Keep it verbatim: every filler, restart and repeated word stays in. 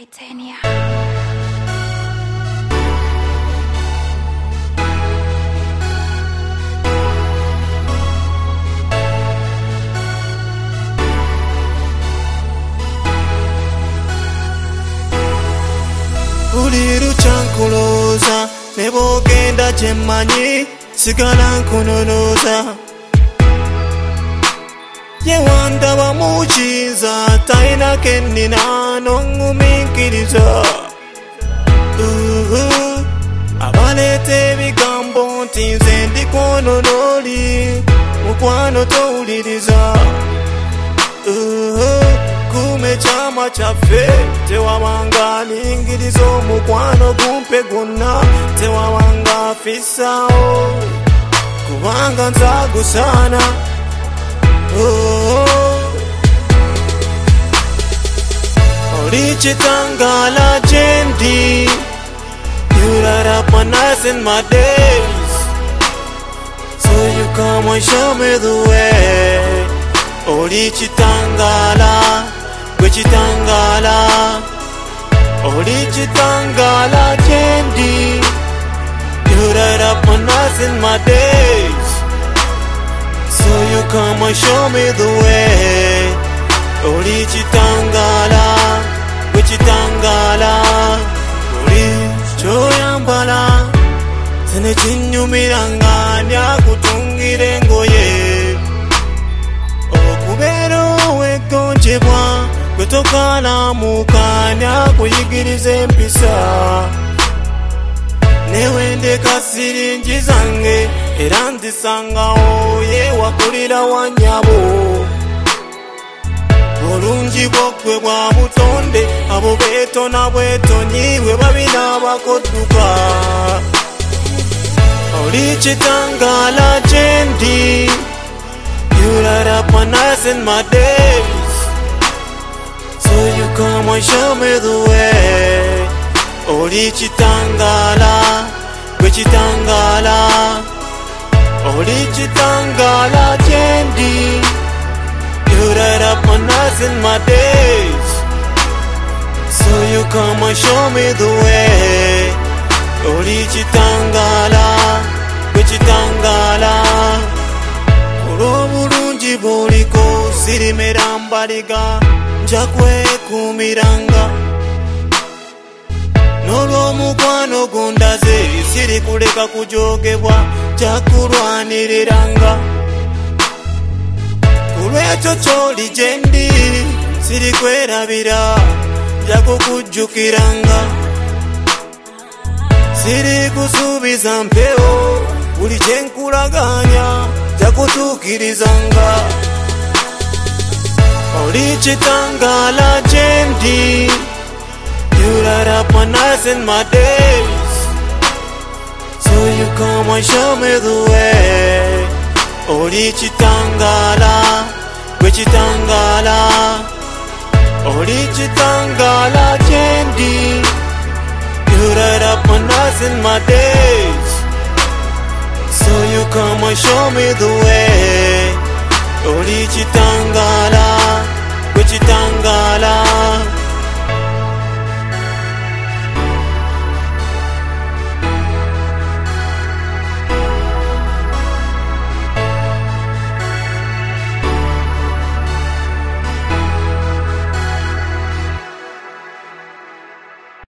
Titania. Uliru chankuloza nebogenda jemanyi sigala nkunonoza yewanda bamukiza taina kenina nongumikiriza uh, abalete ebigambo nti nze ndikono noli mukwano towuliriza uh, kume chama chaffe tewabanga ningiriza omukwano gumpe gonna tewabanga fissawo kubanga nzagusana oh. Oli chitangala chendi you light up my nights and my days, so you come and show me the way. Oli chitangala gwe chitangala oli chitangala chendi you light up my nights and my days, so you come and show me the way. Oli chitangala gwe chitangala oli choyambala sene chinyumiranga ndakutungire ngoye okubero wegonjebwa gwe tokala mukanya kuyigiriza empisa newende kasiringi zange era nzisangawo yewakulira wanyabo bulungi bwokwe bwa butonde abo betona bwetonyi bwe babina bakodduka oli chitangala chendi you light up my nights and my days, so you come and show me the way. Oli chitangala gwe chitangala oli chitangala chendi you light up my nights and my days, so you come and show me the way. Oli chitangala gwe chitangala olw'obulungi bw'oliko sirimera mbaliga nja kwekumiranga n'olw'omukwano gundaze sirikuleka kujogebwa nja kulwaniriranga kulwekyo ky'oli gyendi sirikwerabira nja kukujjukiranga sirikusuubiza mpewo buli kyenkulaganya nja kutuukirizanga. Oli chitangala chendi you light up my nights and my days, so you come and show me the way. Oli chitangala gwe chitangala oli chitangala chendi you light up my nights and my days, so you come and show me the way. Oli chitangala gwe chitangala